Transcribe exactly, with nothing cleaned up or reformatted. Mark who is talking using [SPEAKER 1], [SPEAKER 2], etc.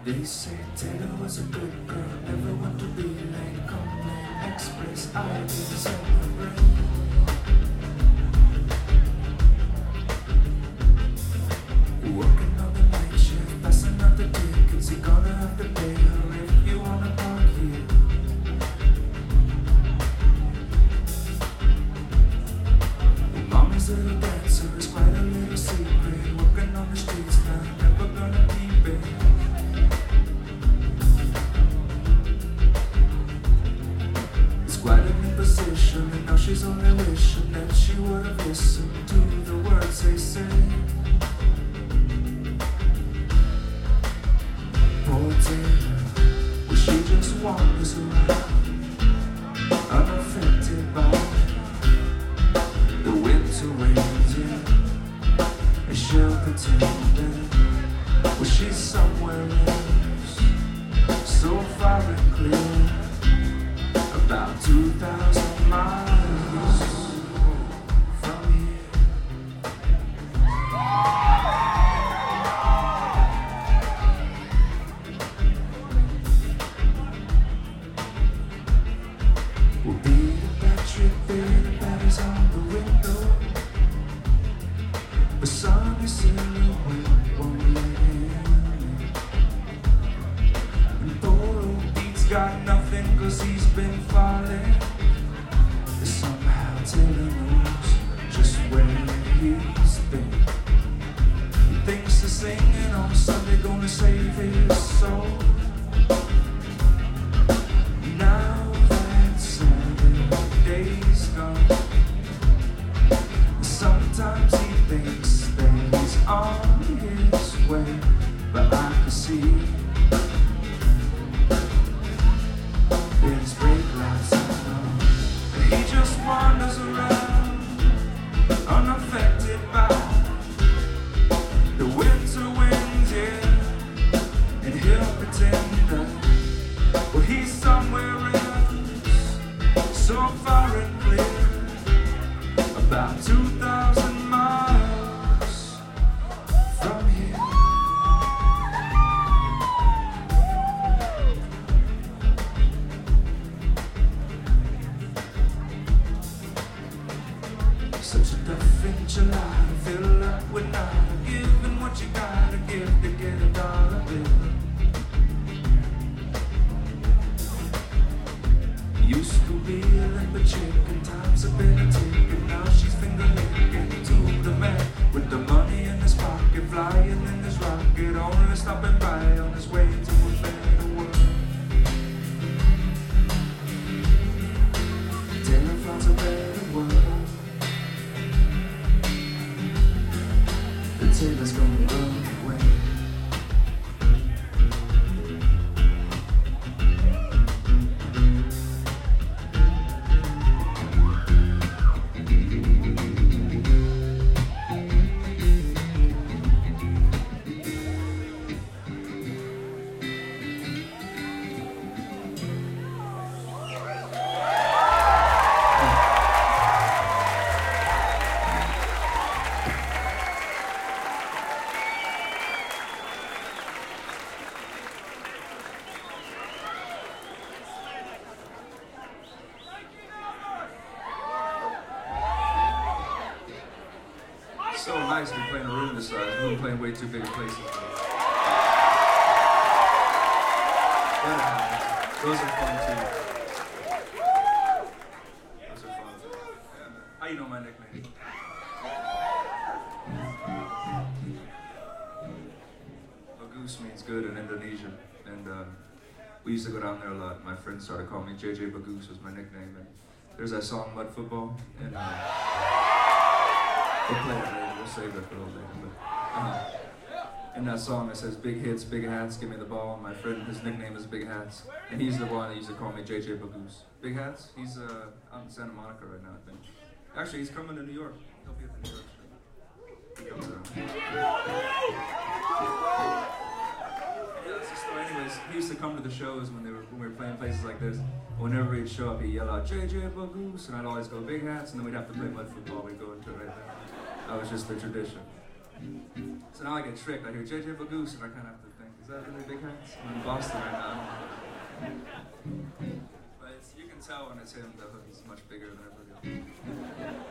[SPEAKER 1] They say Taylor was a good girl, never want to be late. Complain Express, I didn't celebrate. Working on the night shift, passing out the tickets. You're gonna have to pay her if you wanna park here. Well, mommy's little dancer is quite a little secret. Working on the streets now, never gonna keep it. Quite an imposition, and now she's only wishing that she would have listened to the words they say. Poor Taylor, well, she just wanders around, unaffected by the winter winds, yeah. And she'll pretend that, well, she's somewhere else, so far and clear. About two thousand miles from here. We'll be the Patrick Bailey batteries on the window. The sun is silhouette won't let in. And poor old Pete's got nothing 'cause he's been falling. Somehow Taylor knows just where he's been. He thinks the singing on Sunday gonna save his soul. Now that Saturday's gone, sometimes he thinks that he's on his way, but I can see there's brake lights on. He just wanders around, unaffected by the winter winds, yeah. And he'll pretend that, well, he's somewhere else, so far and clear, about two thousand miles from here. Such a tough in July, fill up with nine, giving what you gotta give to get a dollar bill. Used to be a limber chick, and times have been a tick, and now she's finger licking to the man with the money in his pocket, flying in his rocket, only stopping by on his way to a better world. Taylor finds a better world. Taylor's gonna run away. So nice to be playing a room this size. We've been playing way too big places. Those are fun too. Those are fun. How you know my nickname? Bagus means good in Indonesian, and uh, we used to go down there a lot. My friends started calling me J J Bagus was my nickname, and there's that song Mud Football, and uh, we'll play it later. We'll save it for a little later. But, uh, in that song it says big hits, big hats, give me the ball. And my friend, his nickname is Big Hats, and he's the one that used to call me J J Bagus. Big Hats, he's uh, out in Santa Monica right now, I think. Actually, he's coming to New York. He'll be at the New York show. He comes around. Yeah, that's the story. Anyways, he used to come to the shows when they were when we were playing places like this. Whenever he'd show up, he'd yell out J J Bagus, and I'd always go Big Hats, and then we'd have to play mud football. We'd go into it right there. That was just the tradition. So now I get tricked. I hear J J Bagus, and I kind of have to think. Is that really Big Hats? I'm in Boston right now. But it's, you can tell when it's him, the hoodie's much bigger than everybody else.